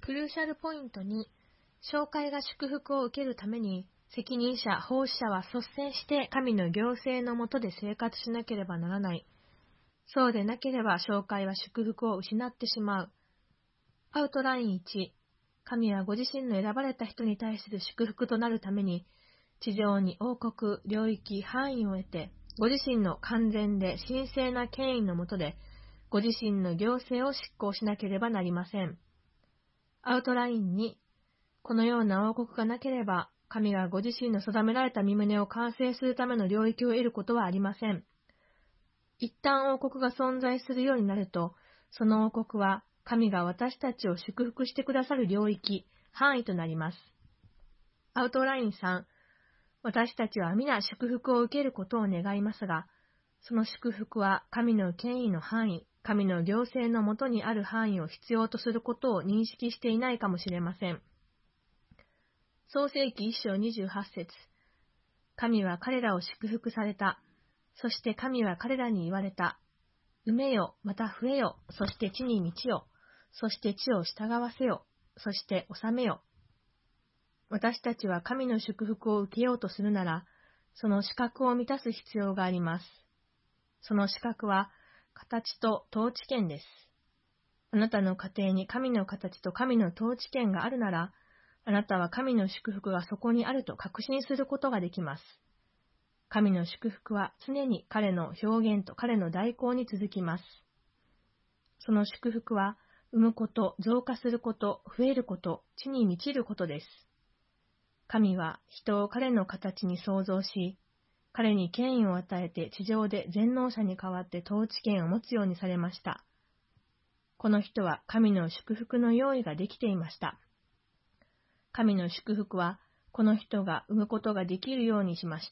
クルーシャルポイント2、教会が祝福を受けるために、責任者、奉仕者は率先して神の行政の下で生活しなければならない。そうでなければ教会は祝福を失ってしまう。アウトライン1、神はご自身の選ばれた人に対する祝福となるために、地上に王国、領域、範囲を得て、ご自身の完全で神聖な権威の下で、ご自身の行政を執行しなければなりません。アウトライン2、このような王国がなければ、神がご自身の定められた御胸を完成するための領域を得ることはありません。一旦王国が存在するようになると、その王国は神が私たちを祝福してくださる領域、範囲となります。アウトライン3、私たちは皆祝福を受けることを願いますが、その祝福は神の権威の範囲、神の行政の下にある範囲を必要とすることを認識していないかもしれません。創世記1章28節、神は彼らを祝福された。そして神は彼らに言われた。埋めよ、また増えよ、そして地に満ちよ、そして地を従わせよ、そして治めよ。私たちは神の祝福を受けようとするなら、その資格を満たす必要があります。その資格は、形と統治権です。あなたの家庭に神の形と神の統治権があるなら、あなたは神の祝福がそこにあると確信することができます。神の祝福は常に彼の表現と彼の代行に続きます。その祝福は、生むこと、増加すること、増えること、地に満ちることです。神は人を彼の形に創造し、彼に権威を与えて地上で全能者に代わって統治権を持つようにされました。この人は神の祝福の用意ができていました。神の祝福は、この人が生むことができるようにしました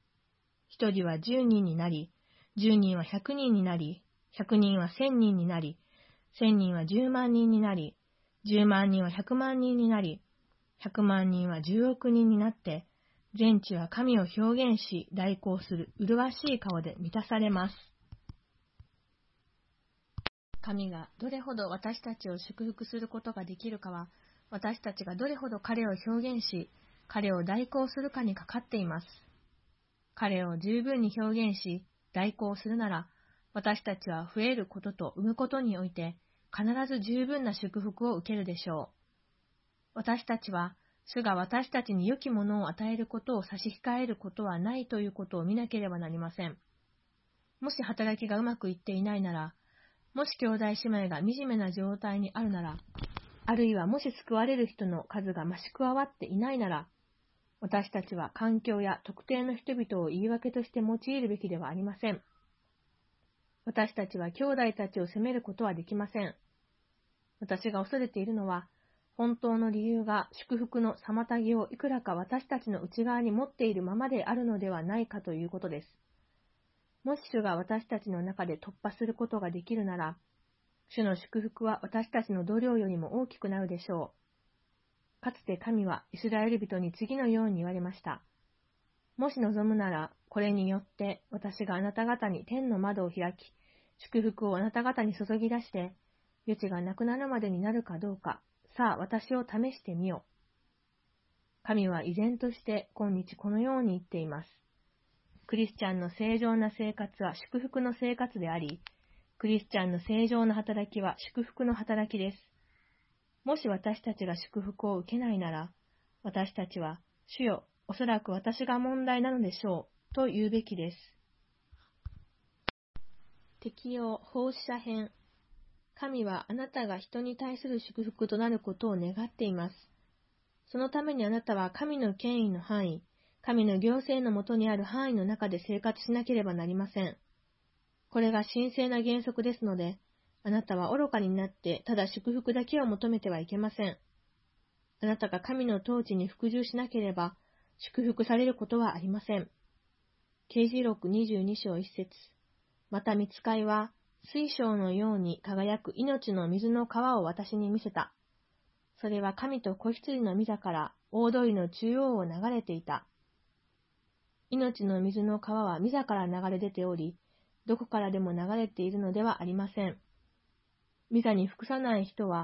。1人は10人になり、10人は100人になり、100人は1000人になり、1000人は10万人になり、10万人は100万人になり、100万人は10億人になって、全地は神を表現し、代行する麗しい顔で満たされます。神がどれほど私たちを祝福することができるかは、私たちがどれほど彼を表現し、彼を代行するかにかかっています。彼を十分に表現し、代行するなら、私たちは増えることと生むことにおいて、必ず十分な祝福を受けるでしょう。私たちは、主が私たちに良きものを与えることを差し控えることはないということを見なければなりません。もし働きがうまくいっていないなら、もし兄弟姉妹が惨めな状態にあるなら、あるいはもし救われる人の数が増し加わっていないなら、私たちは環境や特定の人々を言い訳として用いるべきではありません。私たちは兄弟たちを責めることはできません。私が恐れているのは、本当の理由が祝福の妨げをいくらか私たちの内側に持っているままであるのではないかということです。もし主が私たちの中で突破することができるなら、主の祝福は私たちの度量よりも大きくなるでしょう。かつて神はイスラエル人に次のように言われました。もし望むなら、これによって私があなた方に天の窓を開き、祝福をあなた方に注ぎ出して、余地がなくなるまでになるかどうか、さあ私を試してみよう。神は依然として今日このように言っています。クリスチャンの正常な生活は祝福の生活であり、クリスチャンの正常な働きは祝福の働きです。もし私たちが祝福を受けないなら、私たちは、主よ、おそらく私が問題なのでしょう、と言うべきです。適用奉仕者編。神はあなたが人に対する祝福となることを願っています。そのためにあなたは神の権威の範囲、神の行政のもとにある範囲の中で生活しなければなりません。これが神聖な原則ですので、あなたは愚かになってただ祝福だけを求めてはいけません。あなたが神の統治に服従しなければ、祝福されることはありません。啓示録22章1節。また御使いは、水晶のように輝く命の水の川を私に見せた。それは神と子羊の御座から大通りの中央を流れていた。命の水の川は御座から流れ出ており、どこからでも流れているのではありません。御座に服さない人は、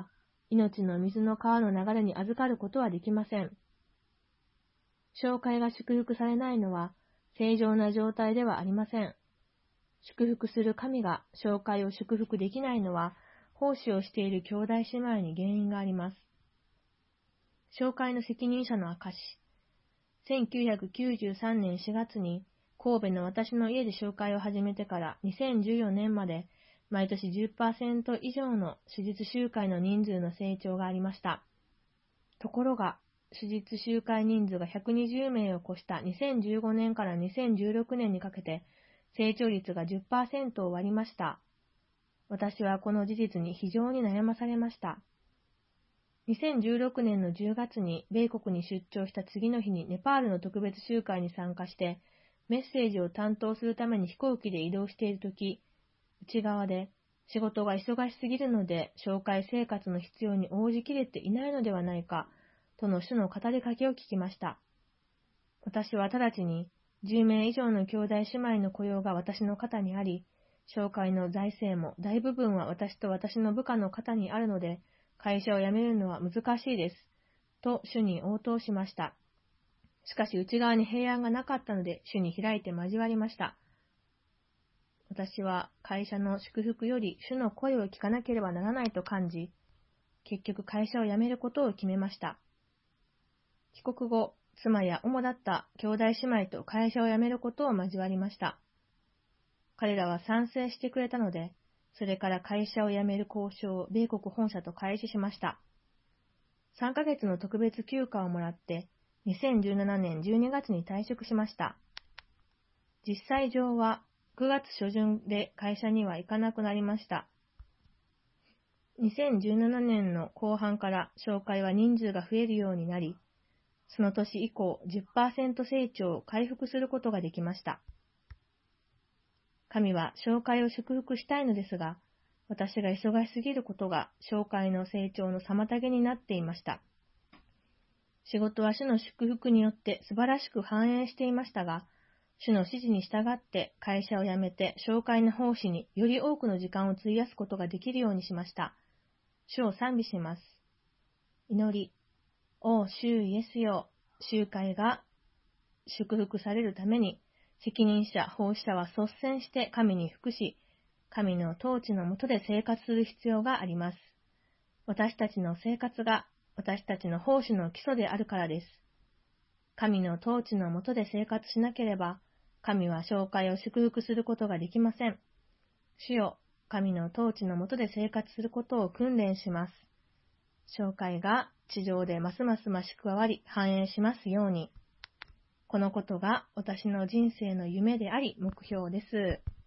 命の水の川の流れに預かることはできません。紹介が祝福されないのは正常な状態ではありません。祝福する神が紹介を祝福できないのは、奉仕をしている兄弟姉妹に原因があります。紹介の責任者の証。1993年4月に神戸の私の家で紹介を始めてから2014年まで毎年 10% 以上の手術集会の人数の成長がありました。ところが、手術集会人数が120名を超した2015年から2016年にかけて成長率が 10% を割りました。私はこの事実に非常に悩まされました。2016年の10月に米国に出張した次の日にネパールの特別集会に参加してメッセージを担当するために飛行機で移動しているとき、内側で仕事が忙しすぎるので紹介生活の必要に応じきれていないのではないかとの主の語りかけを聞きました。私は直ちに10名以上の兄弟姉妹の雇用が私の肩にあり、紹介の財政も大部分は私と私の部下の肩にあるので、会社を辞めるのは難しいです。と主に応答しました。しかし内側に平安がなかったので主に開いて交わりました。私は会社の祝福より主の声を聞かなければならないと感じ、結局会社を辞めることを決めました。帰国後、妻や主だった兄弟姉妹と会社を辞めることを交わりました。彼らは賛成してくれたので、それから会社を辞める交渉を米国本社と開始しました。3ヶ月の特別休暇をもらって、2017年12月に退職しました。実際上は9月初旬で会社には行かなくなりました。2017年の後半から紹介は人数が増えるようになり、その年以降 10% 成長を回復することができました。神は紹介を祝福したいのですが、私が忙しすぎることが紹介の成長の妨げになっていました。仕事は主の祝福によって素晴らしく繁栄していましたが、主の指示に従って会社を辞めて紹介の奉仕により多くの時間を費やすことができるようにしました。主を賛美します。祈り、お主イエスよ、集会が祝福されるために、責任者、奉仕者は率先して神に服し、神の統治の下で生活する必要があります。私たちの生活が私たちの奉仕の基礎であるからです。神の統治の下で生活しなければ、神は紹介を祝福することができません。主よ、神の統治の下で生活することを訓練します。紹介が地上でますます増し加わり繁栄しますように。このことが私の人生の夢であり目標です。